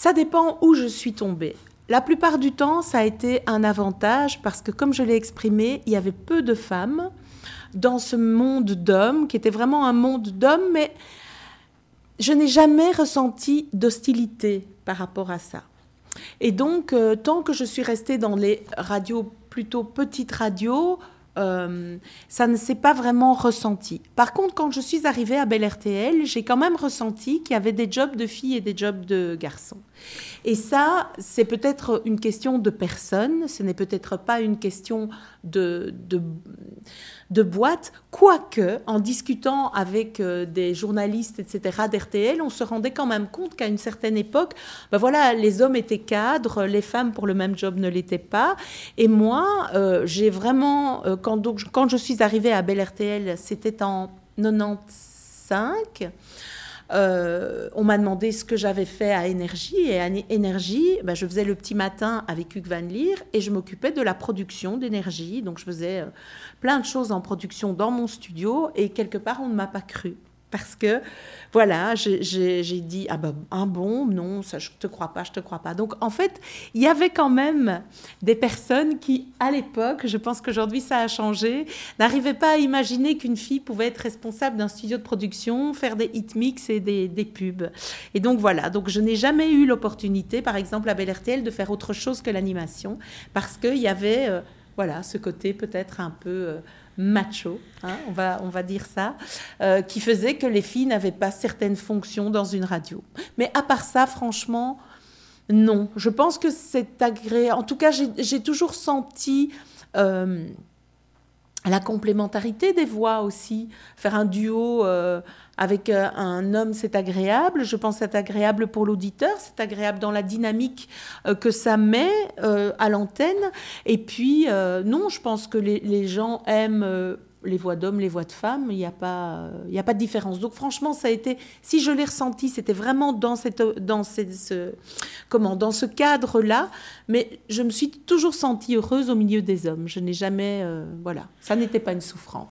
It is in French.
Ça dépend où je suis tombée. La plupart du temps, ça a été un avantage parce que, comme je l'ai exprimé, il y avait peu de femmes dans ce monde d'hommes, qui était vraiment un monde d'hommes, mais je n'ai jamais ressenti d'hostilité par rapport à ça. Et donc, tant que je suis restée dans les radios, plutôt petites radios, ça ne s'est pas vraiment ressenti. Par contre, quand je suis arrivée à Bel RTL, j'ai quand même ressenti qu'il y avait des jobs de filles et des jobs de garçons. Et ça, c'est peut-être une question de personne, ce n'est peut-être pas une question de boîte, quoique, en discutant avec des journalistes, etc., d'RTL, on se rendait quand même compte qu'à une certaine époque, ben voilà, les hommes étaient cadres, les femmes pour le même job ne l'étaient pas. Et moi, j'ai vraiment, quand je suis arrivée à Bel RTL, c'était en 95. On m'a demandé ce que j'avais fait à Énergie. Et à Énergie, ben, je faisais le petit matin avec Hugues Van Lier et je m'occupais de la production d'Énergie. Donc, je faisais plein de choses en production dans mon studio et quelque part, on ne m'a pas cru. Parce que, voilà, j'ai dit, ah ben, bon, non, ça, je te crois pas. Donc, en fait, il y avait quand même des personnes qui, à l'époque, je pense qu'aujourd'hui, ça a changé, n'arrivaient pas à imaginer qu'une fille pouvait être responsable d'un studio de production, faire des hit mix et des pubs. Et donc, voilà. Donc, je n'ai jamais eu l'opportunité, par exemple, à Bel RTL, de faire autre chose que l'animation, parce qu'il y avait, voilà, ce côté peut-être un peu... macho, hein, on va dire ça, qui faisait que les filles n'avaient pas certaines fonctions dans une radio. Mais à part ça, franchement, non. Je pense que c'est agréable. En tout cas, j'ai toujours senti la complémentarité des voix aussi. Faire un duo avec un homme, c'est agréable. Je pense que c'est agréable pour l'auditeur. C'est agréable dans la dynamique que ça met à l'antenne. Et puis, non, je pense que les gens aiment les voix d'hommes, les voix de femmes. Il n'y a pas de différence. Donc, franchement, ça a été... Si je l'ai ressenti, c'était vraiment dans ce cadre-là. Mais je me suis toujours sentie heureuse au milieu des hommes. Je n'ai jamais... voilà. Ça n'était pas une souffrance.